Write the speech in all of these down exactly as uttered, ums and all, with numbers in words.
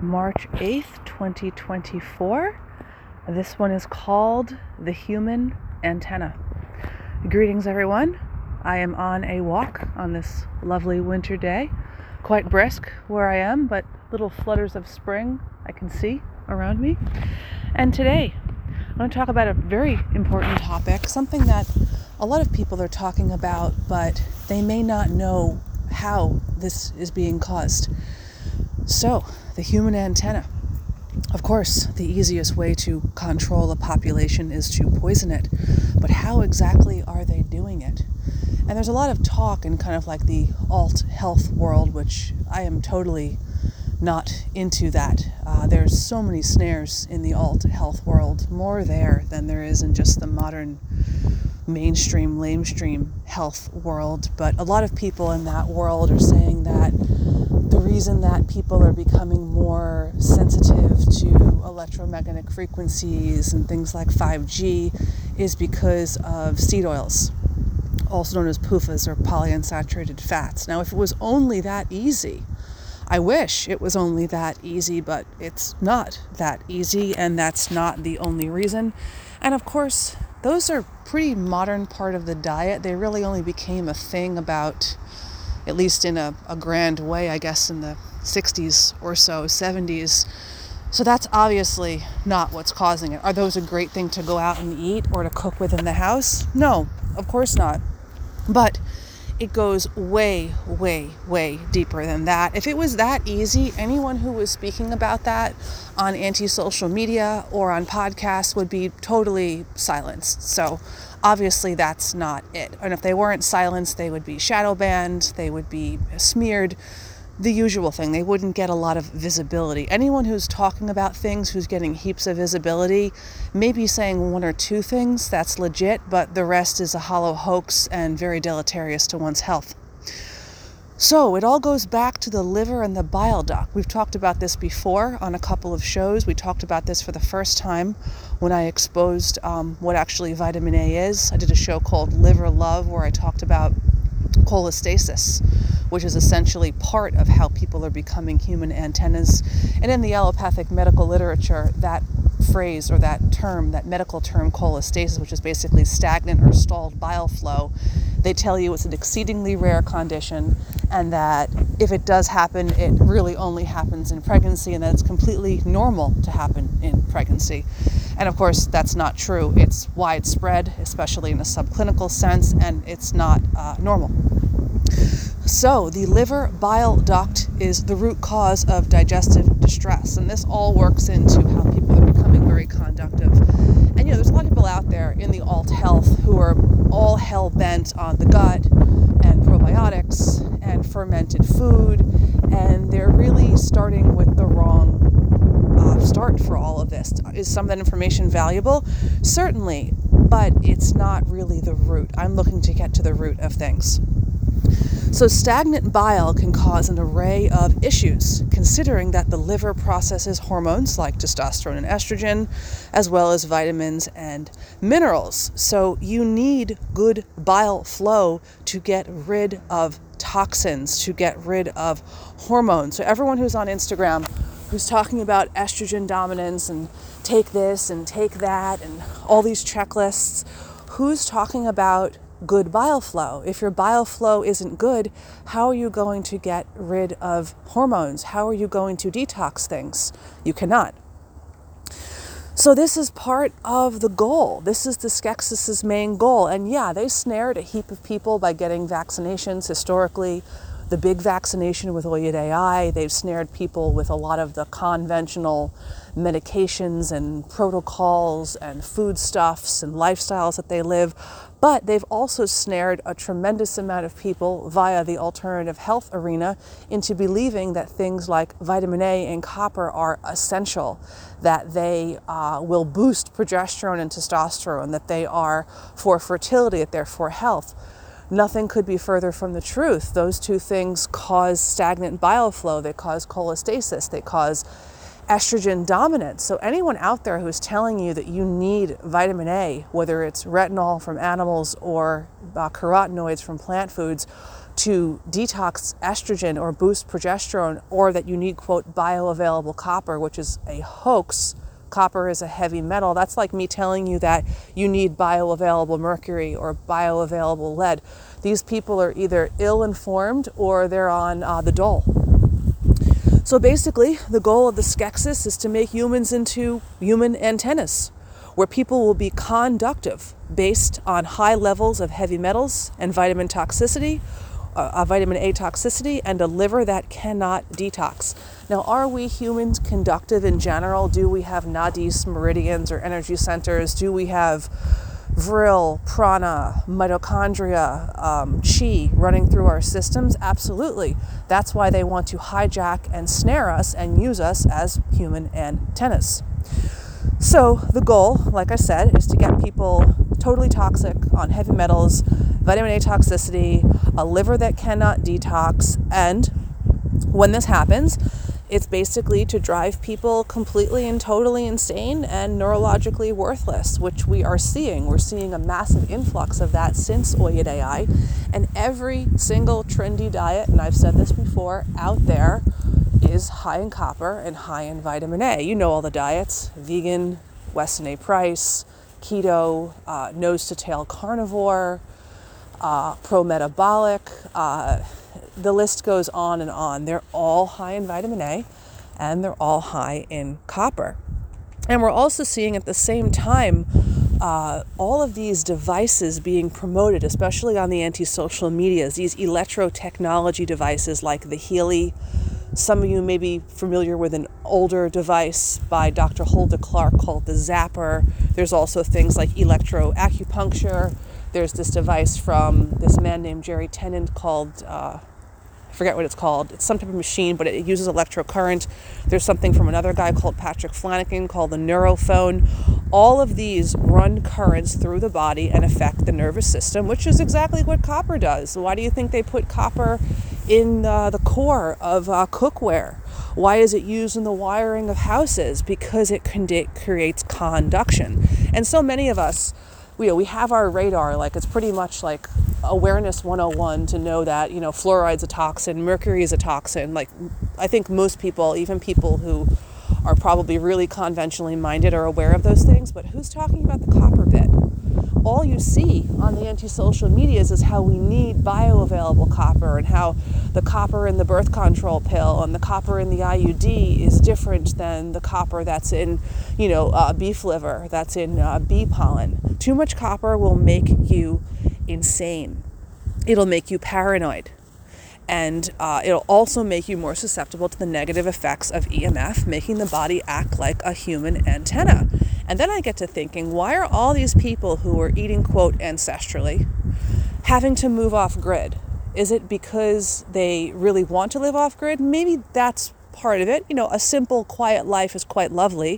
March eighth, twenty twenty-four. This one is called The Human Antenna. Greetings, everyone. I am on a walk on this lovely winter day. Quite brisk where I am, but little flutters of spring I can see around me. And today, I want to talk about a very important topic, something that a lot of people are talking about, but they may not know how this is being caused. So, the human antenna. Of course, the easiest way to control a population is to poison it, but how exactly are they doing it? And there's a lot of talk in kind of like the alt health world, which I am totally not into that. Uh, there's so many snares in the alt health world, more there than there is in just the modern mainstream, lamestream health world. But a lot of people in that world are saying that the reason that people are becoming more sensitive to electromagnetic frequencies and things like five G is because of seed oils, also known as P U F As or polyunsaturated fats. Now, if it was only that easy, I wish it was only that easy, but it's not that easy, and that's not the only reason. And of course, those are pretty modern part of the diet. They really only became a thing about, at least in a, a grand way, I guess, in the sixties or so, seventies. So that's obviously not what's causing it. Are those a great thing to go out and eat or to cook with in the house? No, of course not. But it goes way, way, way deeper than that. If it was that easy, anyone who was speaking about that on anti-social media or on podcasts would be totally silenced. So obviously that's not it. And if they weren't silenced, they would be shadow banned, they would be smeared, the usual thing. They wouldn't get a lot of visibility. Anyone who's talking about things, who's getting heaps of visibility, may be saying one or two things that's legit, but the rest is a hollow hoax and very deleterious to one's health. So it all goes back to the liver and the bile duct. We've talked about this before on a couple of shows. We talked about this for the first time when I exposed um, what actually vitamin A is. I did a show called Liver Love where I talked about cholestasis, which is essentially part of how people are becoming human antennas. And in the allopathic medical literature, that phrase or that term, that medical term cholestasis, which is basically stagnant or stalled bile flow, they tell you it's an exceedingly rare condition and that if it does happen, it really only happens in pregnancy and that it's completely normal to happen in pregnancy. And of course, that's not true. It's widespread, especially in a subclinical sense, and it's not uh, normal. So the liver bile duct is the root cause of digestive distress, and this all works into how people are becoming very conductive. And you know, there's a lot of people out there in the alt health who are all hell bent on the gut and probiotics and fermented food, and they're really starting with the wrong uh, start for all of this. Is some of that information valuable? Certainly, but it's not really the root. I'm looking to get to the root of things. So stagnant bile can cause an array of issues, considering that the liver processes hormones like testosterone and estrogen, as well as vitamins and minerals. So you need good bile flow to get rid of toxins, to get rid of hormones. So everyone who's on Instagram who's talking about estrogen dominance and take this and take that and all these checklists, who's talking about good bile flow? If your bile flow isn't good, how are you going to get rid of hormones? How are you going to detox things? You cannot. So this is part of the goal. This is the Skeksis' main goal. And yeah, they snared a heap of people by getting vaccinations historically. The big vaccination with Oyed A I, they've snared people with a lot of the conventional medications and protocols and foodstuffs and lifestyles that they live. But they've also snared a tremendous amount of people via the alternative health arena into believing that things like vitamin A and copper are essential, that they uh, will boost progesterone and testosterone, that they are for fertility, that they're for health. Nothing could be further from the truth. Those two things cause stagnant bile flow. They cause cholestasis. They cause estrogen dominance. So anyone out there who's telling you that you need vitamin A, whether it's retinol from animals or uh, carotenoids from plant foods, to detox estrogen or boost progesterone, or that you need, quote, bioavailable copper, which is a hoax. Copper is a heavy metal. That's like me telling you that you need bioavailable mercury or bioavailable lead. These people are either ill-informed or they're on uh, the dole. So basically, the goal of the Skeksis is to make humans into human antennas, where people will be conductive based on high levels of heavy metals and vitamin toxicity, uh, vitamin A toxicity, and a liver that cannot detox. Now, are we humans conductive in general? Do we have nadis, meridians, or energy centers? Do we have vril, prana, mitochondria, um, chi running through our systems? Absolutely. That's why they want to hijack and snare us and use us as human antennas. So the goal, like I said, is to get people totally toxic on heavy metals, vitamin A toxicity, a liver that cannot detox, and when this happens, it's basically to drive people completely and totally insane and neurologically worthless, which we are seeing. We're seeing a massive influx of that since Oyed A I, and every single trendy diet, and I've said this before, out there is high in copper and high in vitamin A. You know all the diets: vegan, Weston A. Price, keto, uh, nose-to-tail carnivore, uh, pro-metabolic. Uh, the list goes on and on. They're all high in vitamin A, and they're all high in copper. And we're also seeing at the same time uh, all of these devices being promoted, especially on the anti-social medias, these electro-technology devices like the Healy. Some of you may be familiar with an older device by Doctor Hulda Clark called the Zapper. There's also things like electroacupuncture. There's this device from this man named Jerry Tennant called, uh, I forget what it's called. It's some type of machine, but it uses electrocurrent. There's something from another guy called Patrick Flanagan called the Neurophone. All of these run currents through the body and affect the nervous system, which is exactly what copper does. Why do you think they put copper in uh, the core of uh, cookware? Why is it used in the wiring of houses? Because it con- creates conduction. And so many of us, you know, we have our radar, like it's pretty much like awareness one oh one to know that, you know, fluoride's a toxin, mercury is a toxin. Like, I think most people, even people who are probably really conventionally minded, are aware of those things, but who's talking about the copper bit? All you see on the anti-social medias is how we need bioavailable copper, and how the copper in the birth control pill and the copper in the I U D is different than the copper that's in, you know, uh, beef liver, that's in uh, bee pollen. Too much copper will make you insane. It'll make you paranoid. And uh, it'll also make you more susceptible to the negative effects of E M F, making the body act like a human antenna. And then I get to thinking, why are all these people who are eating, quote, ancestrally, having to move off grid? Is it because they really want to live off grid? Maybe that's part of it. You know, a simple, quiet life is quite lovely.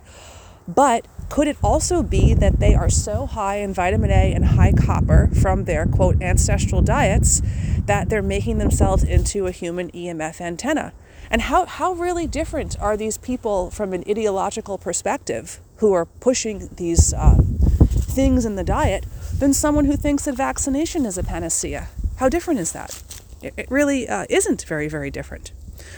But could it also be that they are so high in vitamin A and high copper from their, quote, ancestral diets that they're making themselves into a human E M F antenna? And how, how really different are these people from an ideological perspective who are pushing these uh, things in the diet than someone who thinks that vaccination is a panacea? How different is that? It, it really uh, isn't very, very different.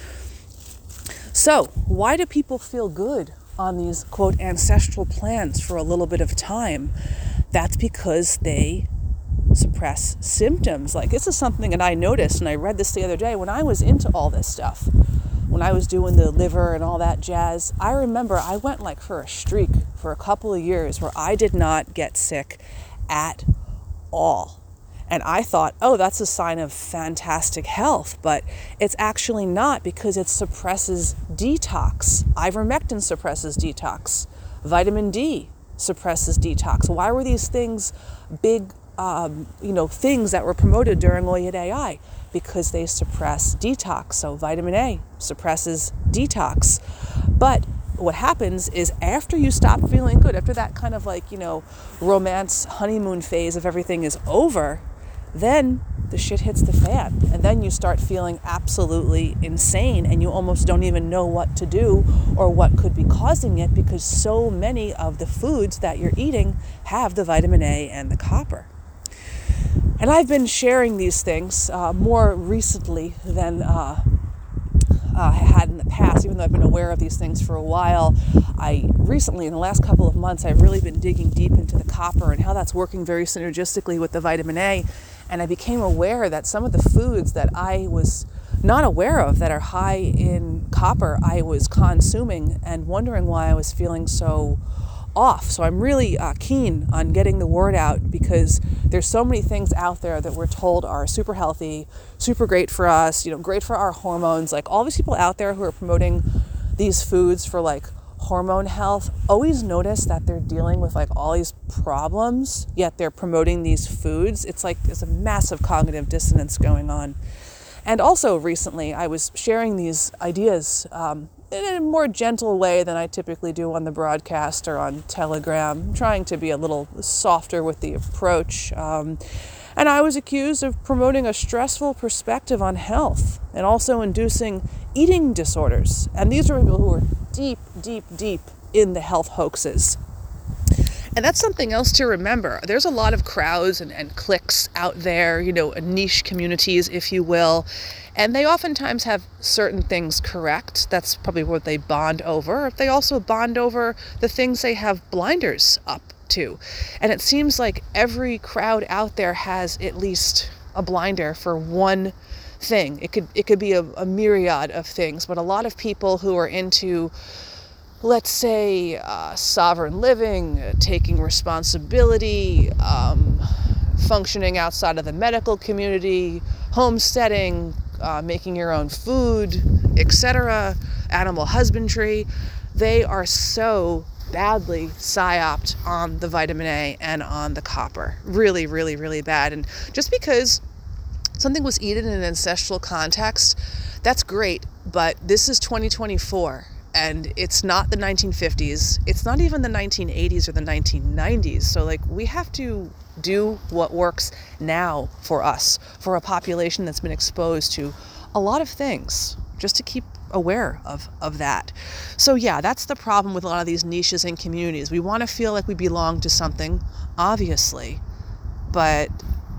So why do people feel good on these, quote, ancestral plans for a little bit of time? That's because they suppress symptoms. Like, this is something that I noticed, and I read this the other day when I was into all this stuff. When I was doing the liver and all that jazz, I remember I went like for a streak for a couple of years where I did not get sick at all. And I thought, oh, that's a sign of fantastic health, but it's actually not, because it suppresses detox. Ivermectin suppresses detox. Vitamin D suppresses detox. Why were these things big, um, you know, things that were promoted during Oyed A I? Because they suppress detox. So vitamin A suppresses detox. But what happens is, after you stop feeling good, after that kind of like, you know, romance honeymoon phase of everything is over, then the shit hits the fan. And then you start feeling absolutely insane, and you almost don't even know what to do or what could be causing it, because so many of the foods that you're eating have the vitamin A and the copper. And I've been sharing these things uh, more recently than uh, uh, I had in the past, even though I've been aware of these things for a while. I recently, in the last couple of months, I've really been digging deep into the copper and how that's working very synergistically with the vitamin A. And I became aware that some of the foods that I was not aware of that are high in copper, I was consuming and wondering why I was feeling so off. So I'm really uh, keen on getting the word out, because there's so many things out there that we're told are super healthy, super great for us, you know, great for our hormones. Like all these people out there who are promoting these foods for like hormone health, always notice that they're dealing with like all these problems, yet they're promoting these foods. It's like there's a massive cognitive dissonance going on. And also recently I was sharing these ideas um, in a more gentle way than I typically do on the broadcast or on Telegram, trying to be a little softer with the approach. Um, and I was accused of promoting a stressful perspective on health and also inducing eating disorders. And these are people who are deep, deep, deep in the health hoaxes. And that's something else to remember. There's a lot of crowds and, and cliques out there, you know, niche communities, if you will, and they oftentimes have certain things correct. That's probably what they bond over. They also bond over the things they have blinders up to. And it seems like every crowd out there has at least a blinder for one thing. It could it could be a, a myriad of things, but a lot of people who are into, let's say, uh, sovereign living, uh, taking responsibility, um, functioning outside of the medical community, homesteading, uh, making your own food, et cetera, animal husbandry, they are so badly psyoped on the vitamin A and on the copper. Really, really, really bad. And just because something was eaten in an ancestral context, that's great, but this is twenty twenty-four. And it's not the nineteen fifties. It's not even the nineteen eighties or the nineteen nineties. So like we have to do what works now for us, for a population that's been exposed to a lot of things, just to keep aware of, of that. So yeah, that's the problem with a lot of these niches and communities. We want to feel like we belong to something, obviously. But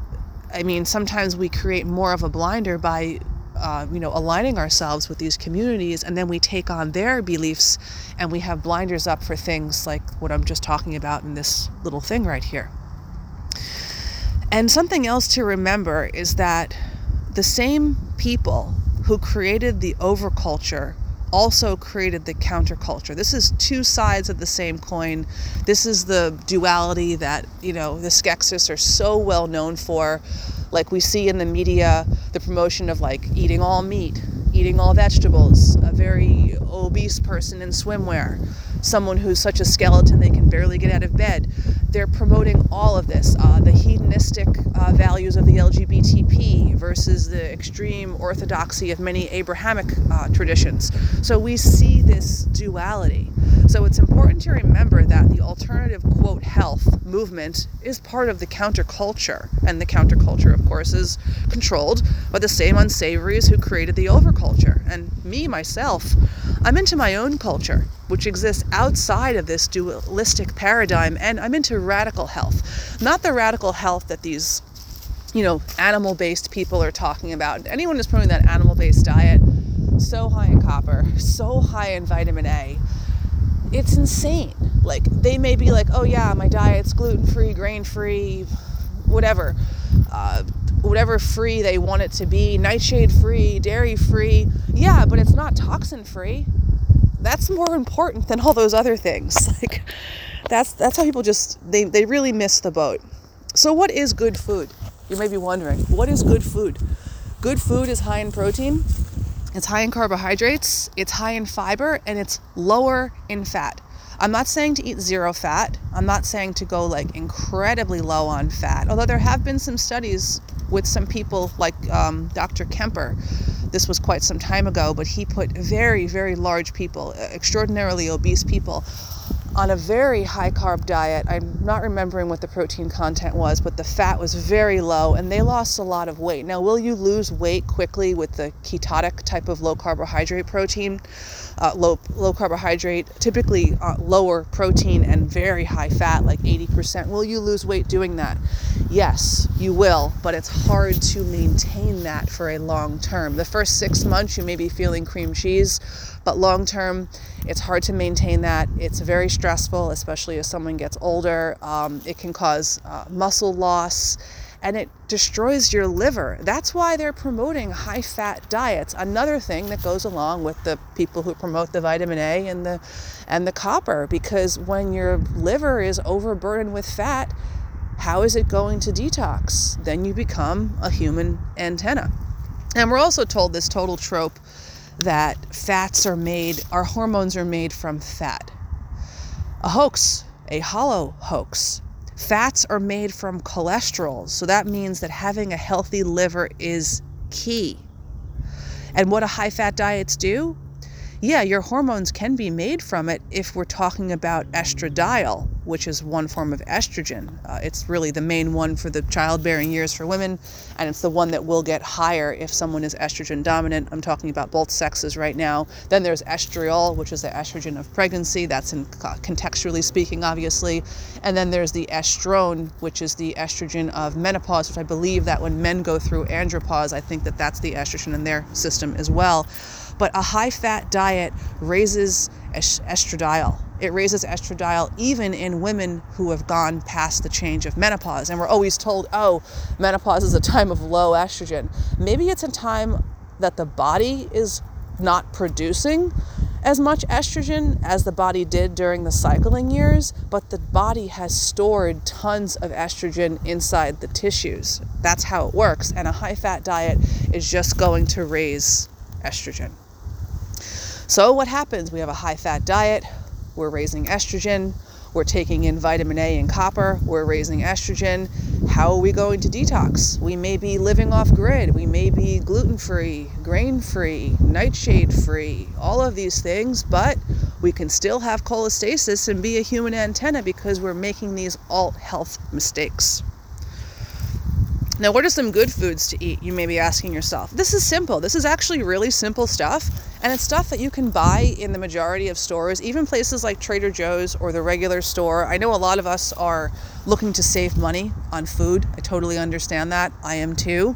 I mean, sometimes we create more of a blinder by Uh, you know, aligning ourselves with these communities, and then we take on their beliefs and we have blinders up for things like what I'm just talking about in this little thing right here. And something else to remember is that the same people who created the overculture also created the counterculture. This is two sides of the same coin. This is the duality that, you know, the Skeksis are so well known for. Like we see in the media, the promotion of like eating all meat, eating all vegetables, a very obese person in swimwear, someone who's such a skeleton they can barely get out of bed. They're promoting all of this, uh, the hedonistic uh, values of the L G B T P versus the extreme orthodoxy of many Abrahamic uh, traditions. So we see this duality. So it's important to remember that the alternative, quote, health movement is part of the counterculture. And the counterculture, of course, is controlled by the same unsavories who created the overculture. And me, myself, I'm into my own culture, which exists outside of this dualistic paradigm, and I'm into radical health. Not the radical health that these, you know, animal-based people are talking about. Anyone who's promoting that animal-based diet, so high in copper, so high in vitamin A, it's insane. Like, they may be like, oh yeah, my diet's gluten-free, grain-free, whatever, uh, whatever free they want it to be, nightshade-free, dairy-free. Yeah, but it's not toxin-free. That's more important than all those other things. Like, that's that's how people just, they, they really miss the boat. So what is good food? You may be wondering, what is good food? Good food is high in protein, it's high in carbohydrates, it's high in fiber, and it's lower in fat. I'm not saying to eat zero fat. I'm not saying to go like incredibly low on fat, although there have been some studies with some people like um, Doctor Kemper. This was quite some time ago, but he put very, very large people, extraordinarily obese people, on a very high carb diet. I'm not remembering what the protein content was, but the fat was very low and they lost a lot of weight. Now, will you lose weight quickly with the ketotic type of low carbohydrate protein, uh, low low carbohydrate, typically uh, lower protein and very high fat, like eighty percent. Will you lose weight doing that? Yes, you will, but it's hard to maintain that for a long term. The first six months you may be feeling cream cheese, but long term it's hard to maintain that. It's very stressful, especially as someone gets older. Um, it can cause uh, muscle loss, and it destroys your liver. That's why they're promoting high-fat diets. Another thing that goes along with the people who promote the vitamin A and the and the copper, because when your liver is overburdened with fat, how is it going to detox? Then you become a human antenna. And we're also told this total trope that fats are made, our hormones are made from fat. A hoax, a hollow hoax. Fats are made from cholesterol, so that means that having a healthy liver is key. And what do high-fat diets do? Yeah, your hormones can be made from it if we're talking about estradiol, which is one form of estrogen. Uh, it's really the main one for the childbearing years for women, and it's the one that will get higher if someone is estrogen dominant. I'm talking about both sexes right now. Then there's estriol, which is the estrogen of pregnancy. That's in uh, contextually speaking, obviously. And then there's the estrone, which is the estrogen of menopause, which I believe that when men go through andropause, I think that that's the estrogen in their system as well. But a high-fat diet raises estradiol. It raises estradiol even in women who have gone past the change of menopause. And we're always told, oh, menopause is a time of low estrogen. Maybe it's a time that the body is not producing as much estrogen as the body did during the cycling years, but the body has stored tons of estrogen inside the tissues. That's how it works. And a high-fat diet is just going to raise estrogen. So what happens? We have a high-fat diet, we're raising estrogen, we're taking in vitamin A and copper, we're raising estrogen. How are we going to detox? We may be living off grid, we may be gluten-free, grain-free, nightshade-free, all of these things, but we can still have cholestasis and be a human antenna because we're making these alt health mistakes. Now, what are some good foods to eat? You may be asking yourself. This is simple. This is actually really simple stuff, and it's stuff that you can buy in the majority of stores, even places like Trader Joe's or the regular store. I know a lot of us are looking to save money on food. I totally understand that. I am too.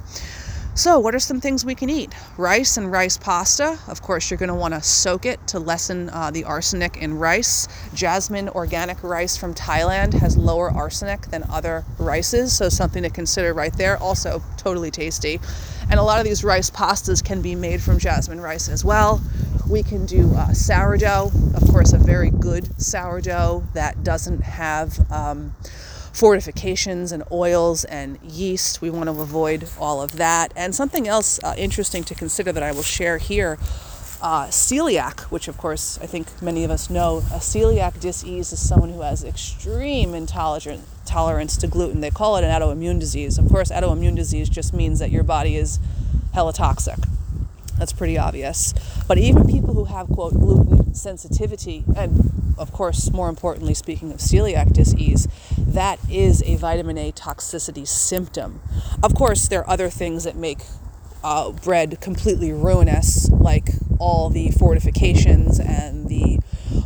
So what are some things we can eat? Rice and rice pasta. Of course, you're going to want to soak it to lessen uh, the arsenic in rice. Jasmine organic rice from Thailand has lower arsenic than other rices, so something to consider right there. Also totally tasty. And a lot of these rice pastas can be made from jasmine rice as well. We can do uh, sourdough. Of course, a very good sourdough that doesn't have um, fortifications and oils and yeast. We want to avoid all of that. And something else uh, interesting to consider that I will share here, uh, celiac, which of course I think many of us know. A celiac disease is someone who has extreme intolerance tolerance to gluten. They call it an autoimmune disease. Of course, autoimmune disease just means that your body is hella toxic. That's pretty obvious. But even people who have, quote, gluten sensitivity, and of course, more importantly, speaking of celiac disease, that is a vitamin A toxicity symptom. Of course, there are other things that make uh, bread completely ruinous, like all the fortifications and the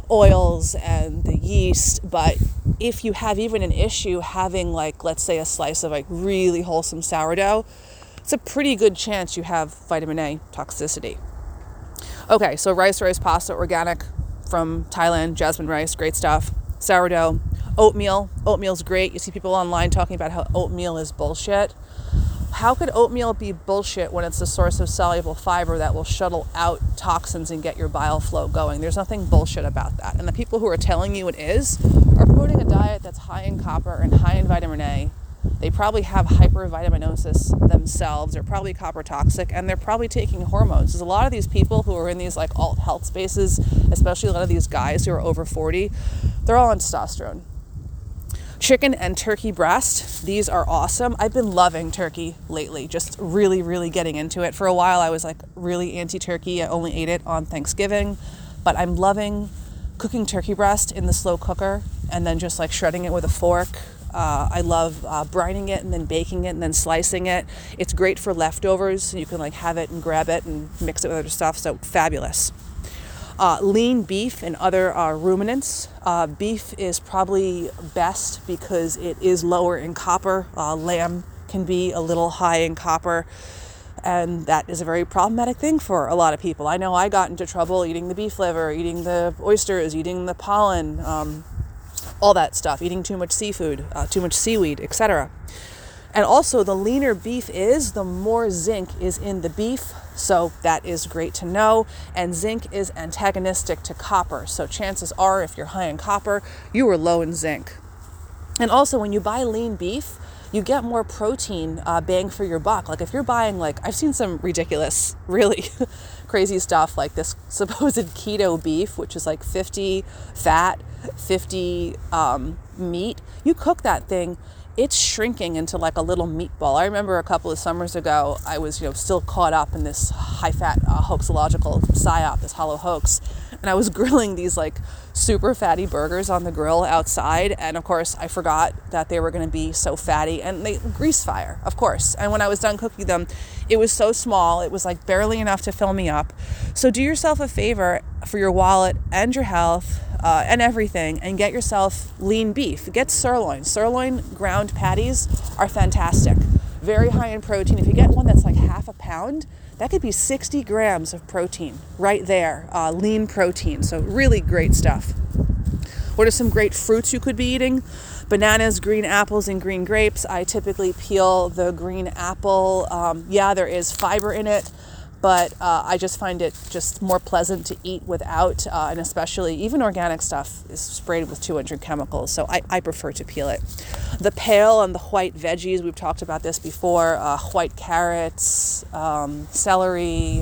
oils and the yeast. But if you have even an issue having, like, let's say a slice of like really wholesome sourdough, it's a pretty good chance you have vitamin A toxicity. Okay, so rice, rice pasta, organic from Thailand, jasmine rice, great stuff. Sourdough, oatmeal. Oatmeal's great. You see people online talking about how oatmeal is bullshit. How could oatmeal be bullshit when it's the source of soluble fiber that will shuttle out toxins and get your bile flow going? There's nothing bullshit about that. And the people who are telling you it is are promoting a diet that's high in copper and high in vitamin A. They probably have hypervitaminosis themselves. They're probably copper toxic, and they're probably taking hormones. There's a lot of these people who are in these like alt health spaces, especially a lot of these guys who are over forty, they're all on testosterone. Chicken and turkey breast, these are awesome. I've been loving turkey lately, just really, really getting into it. For a while, I was like really anti-turkey. I only ate it on Thanksgiving, but I'm loving cooking turkey breast in the slow cooker and then just like shredding it with a fork. Uh, I love uh, brining it and then baking it and then slicing it. It's great for leftovers. So you can like have it and grab it and mix it with other stuff. So fabulous. Uh, lean beef and other uh, ruminants. Uh, beef is probably best because it is lower in copper. Uh, lamb can be a little high in copper, and that is a very problematic thing for a lot of people. I know I got into trouble eating the beef liver, eating the oysters, eating the pollen, um, all that stuff, eating too much seafood, uh, too much seaweed, et cetera. And also, the leaner beef is, the more zinc is in the beef. So that is great to know. And zinc is antagonistic to copper. So chances are, if you're high in copper, you are low in zinc. And also, when you buy lean beef, you get more protein uh, bang for your buck. Like if you're buying, like, I've seen some ridiculous, really crazy stuff like this supposed keto beef, which is like fifty fat, fifty um, meat. You cook that thing, it's shrinking into like a little meatball. I remember a couple of summers ago, I was, you know, still caught up in this high-fat uh, hoaxological psyop, this hollow hoax, and I was grilling these like super fatty burgers on the grill outside, and of course I forgot that they were going to be so fatty, and they grease fire, of course. And when I was done cooking them, it was so small, it was like barely enough to fill me up. So do yourself a favor for your wallet and your health uh, and everything, and get yourself lean beef. Get sirloin. Sirloin ground patties are fantastic. Very high in protein. If you get one that's like half a pound, that could be sixty grams of protein right there, uh, lean protein. So really great stuff. What are some great fruits you could be eating? Bananas, green apples, and green grapes. I typically peel the green apple. Um, yeah, there is fiber in it, but uh, I just find it just more pleasant to eat without, uh, and especially even organic stuff is sprayed with two hundred chemicals, so I, I prefer to peel it. The pale and the white veggies, we've talked about this before, uh, white carrots, um, celery,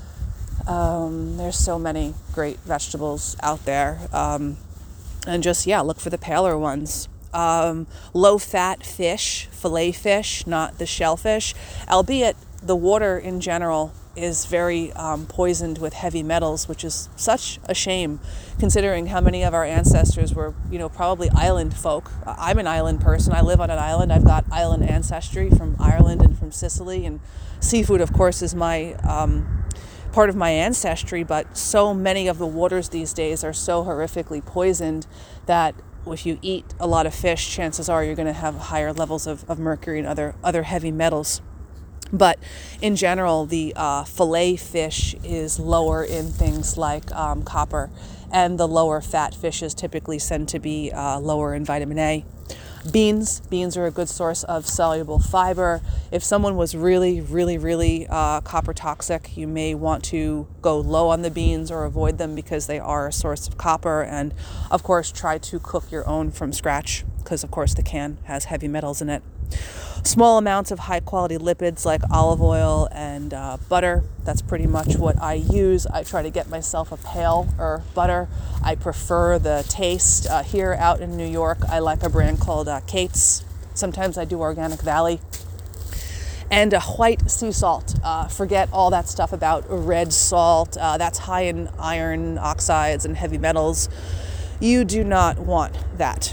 um, there's so many great vegetables out there, um, and just, yeah, look for the paler ones. Um, low-fat fish, fillet fish, not the shellfish, albeit the water in general is very um, poisoned with heavy metals, which is such a shame considering how many of our ancestors were, you know, probably island folk. I'm an island person. I live on an island. I've got island ancestry from Ireland and from Sicily, and seafood, of course, is my um, part of my ancestry, but so many of the waters these days are so horrifically poisoned that if you eat a lot of fish, chances are you're going to have higher levels of, of mercury and other other heavy metals. But in general, the uh, fillet fish is lower in things like um, copper, and the lower fat fishes typically tend to be uh, lower in vitamin A. Beans. Beans are a good source of soluble fiber. If someone was really, really, really uh, copper toxic, you may want to go low on the beans or avoid them because they are a source of copper. And of course, try to cook your own from scratch because, of course, the can has heavy metals in it. Small amounts of high quality lipids like olive oil and uh, butter. That's pretty much what I use. I try to get myself a pale or butter. I prefer the taste. Uh, here out in New York, I like a brand called uh, Kate's. Sometimes I do Organic Valley. And a white sea salt. Uh, forget all that stuff about red salt. Uh, that's high in iron oxides and heavy metals. You do not want that.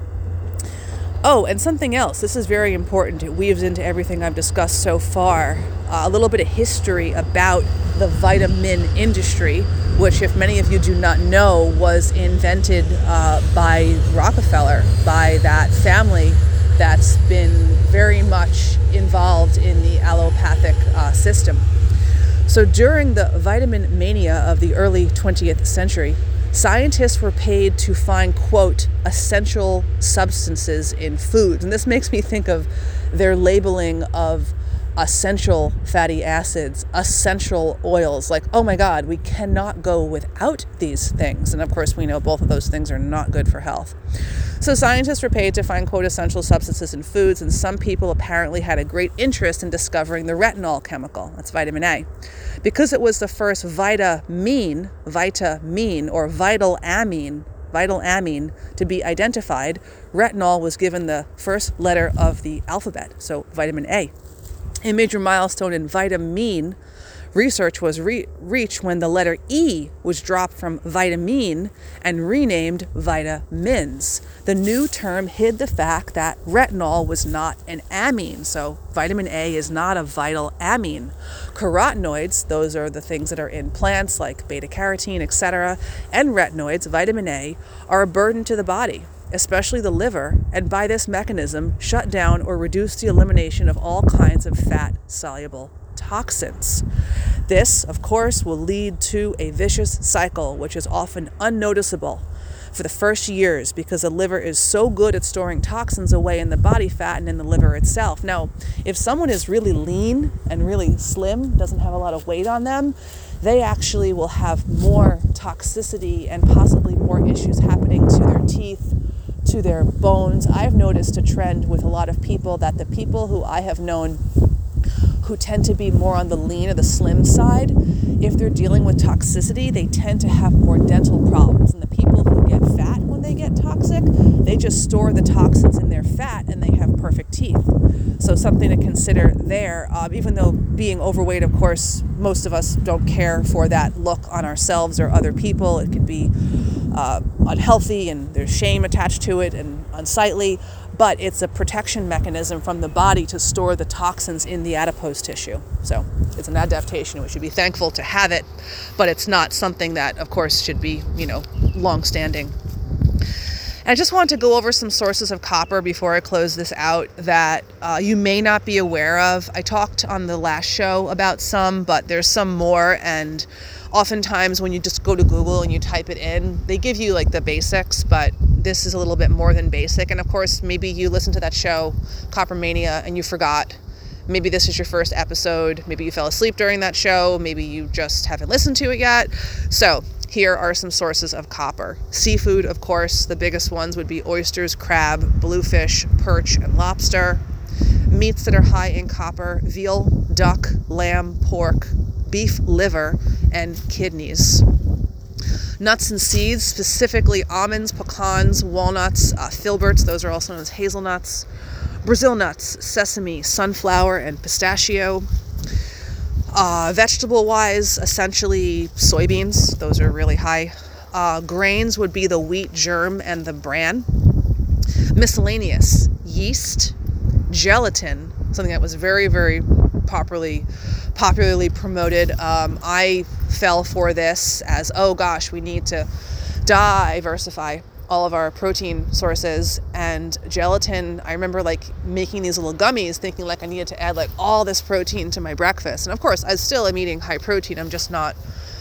Oh, and something else. This is very important. It weaves into everything I've discussed so far. Uh, a little bit of history about the vitamin industry, which, if many of you do not know, was invented uh, by Rockefeller, by that family that's been very much involved in the allopathic uh, system. So during the vitamin mania of the early twentieth century, scientists were paid to find, quote, essential substances in foods. And this makes me think of their labeling of essential fatty acids, essential oils. Like, oh my God, we cannot go without these things. And of course, we know both of those things are not good for health. So scientists were paid to find, quote, essential substances in foods. And some people apparently had a great interest in discovering the retinol chemical. That's vitamin A. Because it was the first vitamine, vitamine, or vital amine, vital amine to be identified, retinol was given the first letter of the alphabet, so vitamin A. A major milestone in vitamin research was re- reached when the letter E was dropped from vitamine and renamed vitamins. The new term hid the fact that retinol was not an amine, so vitamin A is not a vital amine. Carotenoids, those are the things that are in plants like beta-carotene, et cetera, and retinoids, vitamin A, are a burden to the body, especially the liver, and by this mechanism shut down or reduce the elimination of all kinds of fat-soluble toxins. This, of course, will lead to a vicious cycle, which is often unnoticeable for the first years because the liver is so good at storing toxins away in the body fat and in the liver itself. Now, if someone is really lean and really slim, doesn't have a lot of weight on them, they actually will have more toxicity and possibly more issues happening to their teeth, to their bones. I've noticed a trend with a lot of people that the people who I have known who tend to be more on the lean or the slim side, if they're dealing with toxicity, they tend to have more dental problems. And the people who get fat when they get toxic, they just store the toxins in their fat and they have perfect teeth. So something to consider there, uh, even though being overweight, of course, most of us don't care for that look on ourselves or other people. It could be uh, unhealthy and there's shame attached to it and unsightly, but it's a protection mechanism from the body to store the toxins in the adipose tissue. So it's an adaptation. We should be thankful to have it, but it's not something that, of course, should be, you know, long-standing. And I just want to go over some sources of copper before I close this out that uh, you may not be aware of. I talked on the last show about some, but there's some more, and oftentimes when you just go to Google and you type it in, they give you like the basics, but this is a little bit more than basic. And of course, maybe you listened to that show, Copper Mania, and you forgot. Maybe this is your first episode. Maybe you fell asleep during that show. Maybe you just haven't listened to it yet. So here are some sources of copper. Seafood, of course, the biggest ones would be oysters, crab, bluefish, perch, and lobster. Meats that are high in copper: veal, duck, lamb, pork, beef liver, and kidneys. Nuts and seeds, specifically almonds, pecans, walnuts, uh, filberts, those are also known as hazelnuts. Brazil nuts, sesame, sunflower, and pistachio. Uh, vegetable-wise, essentially soybeans. Those are really high. Uh, grains would be the wheat, germ, and the bran. Miscellaneous, yeast, gelatin, something that was very, very popularly, popularly promoted. Um, I fell for this as, oh gosh, we need to diversify all of our protein sources. And gelatin, I remember like making these little gummies thinking like I needed to add like all this protein to my breakfast. And of course I still am eating high protein. I'm just not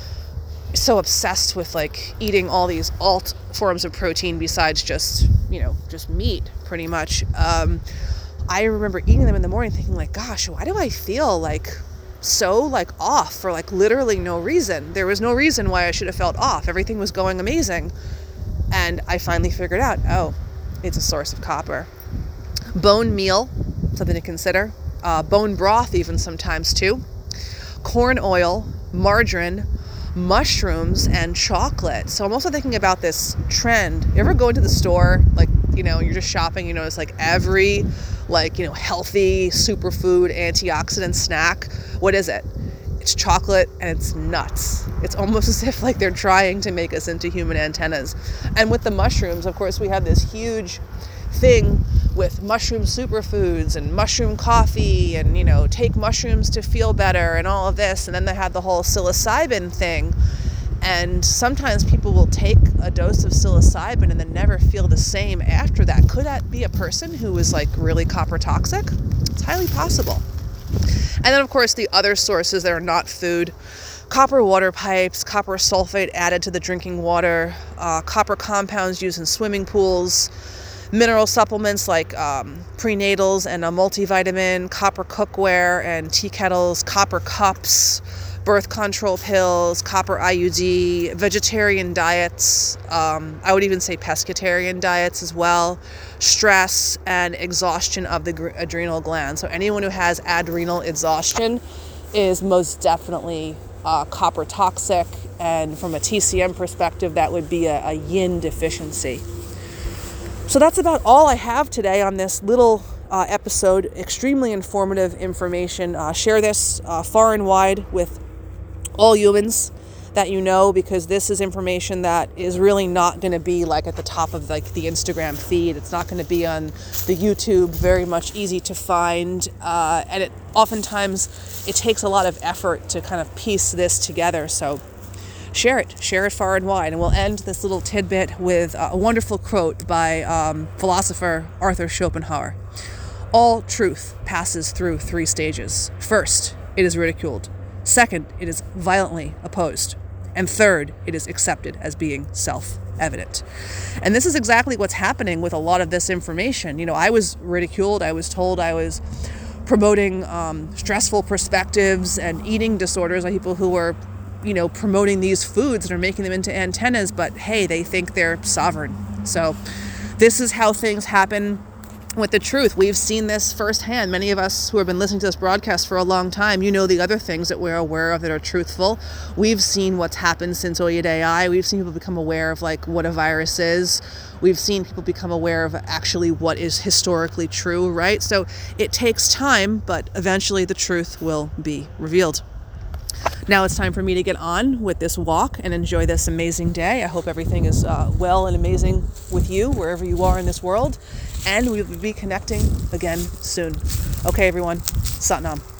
so obsessed with like eating all these alt forms of protein besides just, you know, just meat pretty much. Um, I remember eating them in the morning thinking like, gosh, why do I feel like so like off for like literally no reason? There was no reason why I should have felt off. Everything was going amazing. And I finally figured out, oh, it's a source of copper. Bone meal, something to consider. Uh, bone broth even sometimes too. Corn oil, margarine, mushrooms, and chocolate. So I'm also thinking about this trend. You ever go into the store, like, you know, you're just shopping, you know, it's like every, like, you know, healthy superfood antioxidant snack. What is it? It's chocolate and it's nuts. It's almost as if like they're trying to make us into human antennas. And with the mushrooms, of course, we have this huge thing with mushroom superfoods and mushroom coffee and, you know, take mushrooms to feel better and all of this. And then they had the whole psilocybin thing. And sometimes people will take a dose of psilocybin and then never feel the same after that. Could that be a person who is like really copper toxic? It's highly possible. And then, of course, the other sources that are not food: copper water pipes, copper sulfate added to the drinking water, uh, copper compounds used in swimming pools, mineral supplements like um, prenatals and a multivitamin, copper cookware and tea kettles, copper cups, birth control pills, copper I U D, vegetarian diets, um, I would even say pescatarian diets as well, stress and exhaustion of the gr- adrenal gland. So anyone who has adrenal exhaustion is most definitely uh, copper toxic, and from a T C M perspective, that would be a, a yin deficiency. So that's about all I have today on this little uh, episode. Extremely informative information. Uh, share this uh, far and wide with all humans that you know, because this is information that is really not going to be like at the top of like the Instagram feed. It's not going to be on the YouTube, very much easy to find. Uh, and it oftentimes, it takes a lot of effort to kind of piece this together. So share it, share it far and wide. And we'll end this little tidbit with a wonderful quote by um, philosopher Arthur Schopenhauer. All truth passes through three stages. First, it is ridiculed. Second, it is violently opposed. And third, it is accepted as being self-evident. And this is exactly what's happening with a lot of this information. You know, I was ridiculed. I was told I was promoting um, stressful perspectives and eating disorders by people who were, you know, promoting these foods and are making them into antennas. But hey, they think they're sovereign. So this is how things happen with the truth. We've seen this firsthand. Many of us who have been listening to this broadcast for a long time, you know the other things that we're aware of that are truthful. We've seen what's happened since Oyed A I. We've seen people become aware of like what a virus is. We've seen people become aware of actually what is historically true, right? So it takes time, but eventually the truth will be revealed. Now it's time for me to get on with this walk and enjoy this amazing day. I hope everything is uh, well and amazing with you wherever you are in this world. And we will be connecting again soon. Okay, everyone. Sat Nam.